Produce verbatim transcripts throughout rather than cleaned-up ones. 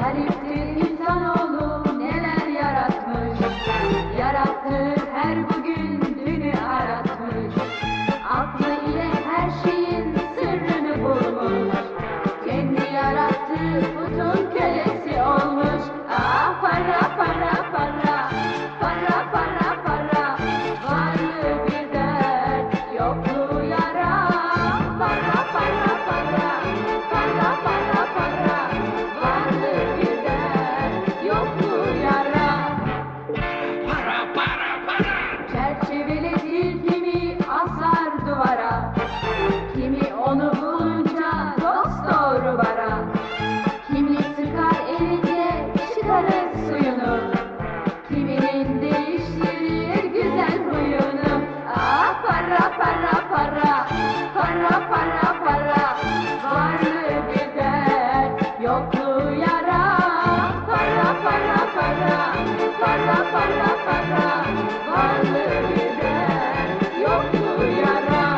Gariptir insanoğlu neler yaratmış, yarattığı her bugün dünü aratmış. Aklı ile her şeyin sırrını bulmuş, kendi yarattığı putun kölesi olmuş. Ah para para para, para para para, varlığı bir dert, yokluğu yara. Para para para, para para para, varlığı bir dert, yokluğu yara. Para para para. Çerçeveledir kimi asar duvara, kimi onu bulunca dosdoğru bara. Kimi sıkar elinde çıkarır suyunu, kiminin değiştirir güzel huyunu. Ah para para para, para para para, varlığı bir dert, yokluğu yara. Para para para, para para para, varlığı bir dert, yokluğu yara.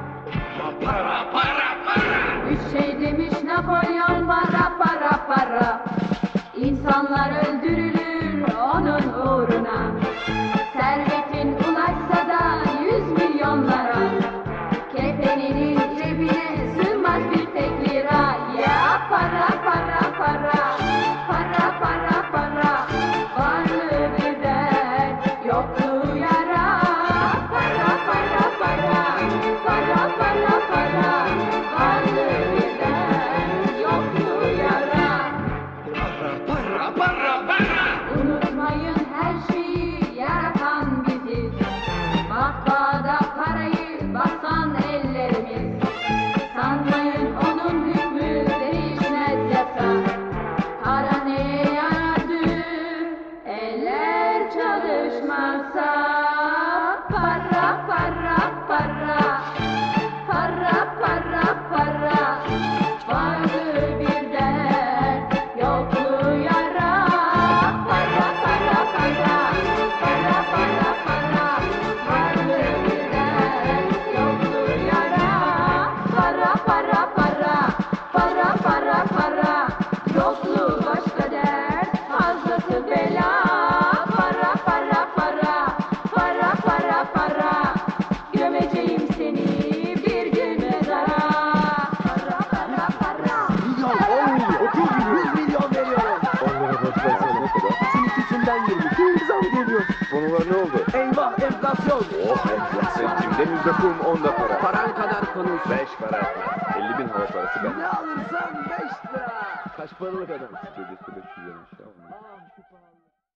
Para para para. Üç şey demiş Napolyon, para para para. İnsanlar öldürülür onun uğruna. Servetin ulaşsa da yüz milyonlara, kefeninin cebine sığmaz bir tek lira. Ya para para para, para para para, varlığı bir dert, yokluğu yara. Para para para, para para para, varlığı bir dert, yokluğu yara. Para para para. Unutmayın her şeyi yaratan biziz. Matbaada parayı basan ellerimiz. Sanmayın onun hükmü değişmez yasa. Para neye yaradı eller çalışmazsa? Para para para, para para para, varlığı bir dert, yokluğu yara. Para para para, para para para, varlığı bir dert, yokluğu yara. Para para para, para para para, yokluğu başka dert, fazlası bela. Para para para, para para para, gömeceğim seni bir gün mezara. Para para para. Milyon, on milyon, otuz milyon, yüz milyon veriyorum. Onlara boş versene ne kadar? Şimdi ikisinden yirmi. Zam geliyor. Konular ne oldu? Eyvah enflasyon. Oh enflasyon. Kimde yüzde kum onda para. Paran kadar konuş. Beş para etmez. Elli bin hava parası ben. Ne alırsan beş lira. Kaç paralık adam? Sitede beş yüz elli. Ah şu para.